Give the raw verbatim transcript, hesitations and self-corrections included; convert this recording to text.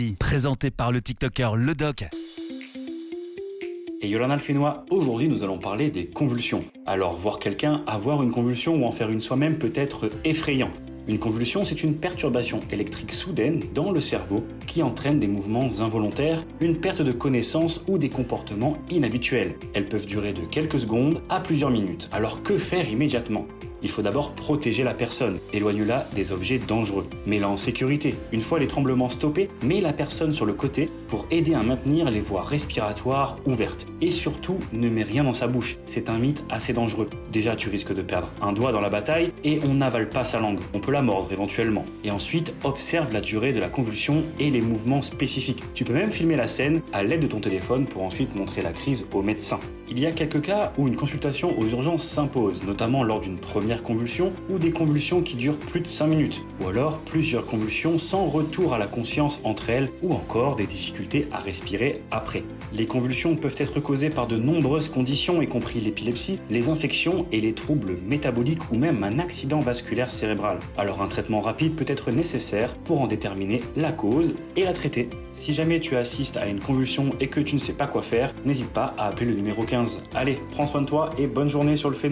Présenté par le TikToker Le Doc. Et Yolanda Alfénois, aujourd'hui nous allons parler des convulsions. Alors voir quelqu'un avoir une convulsion ou en faire une soi-même peut être effrayant. Une convulsion, c'est une perturbation électrique soudaine dans le cerveau qui entraîne des mouvements involontaires, une perte de connaissance ou des comportements inhabituels. Elles peuvent durer de quelques secondes à plusieurs minutes. Alors que faire immédiatement ? Il faut d'abord protéger la personne, éloigne-la des objets dangereux. Mets-la en sécurité. Une fois les tremblements stoppés, mets la personne sur le côté pour aider à maintenir les voies respiratoires ouvertes. Et surtout, ne mets rien dans sa bouche. C'est un mythe assez dangereux. Déjà, tu risques de perdre un doigt dans la bataille et on n'avale pas sa langue. On peut la mordre éventuellement. Et ensuite, observe la durée de la convulsion et les mouvements spécifiques. Tu peux même filmer la scène à l'aide de ton téléphone pour ensuite montrer la crise au médecin. Il y a quelques cas où une consultation aux urgences s'impose, notamment lors d'une première convulsion ou des convulsions qui durent plus de cinq minutes, ou alors plusieurs convulsions sans retour à la conscience entre elles, ou encore des difficultés à respirer après. Les convulsions peuvent être causées par de nombreuses conditions, y compris l'épilepsie, les infections et les troubles métaboliques ou même un accident vasculaire cérébral. Alors un traitement rapide peut être nécessaire pour en déterminer la cause et la traiter. Si jamais tu assistes à une convulsion et que tu ne sais pas quoi faire, n'hésite pas à appeler le numéro quinze. Allez, prends soin de toi et bonne journée sur le phénomène.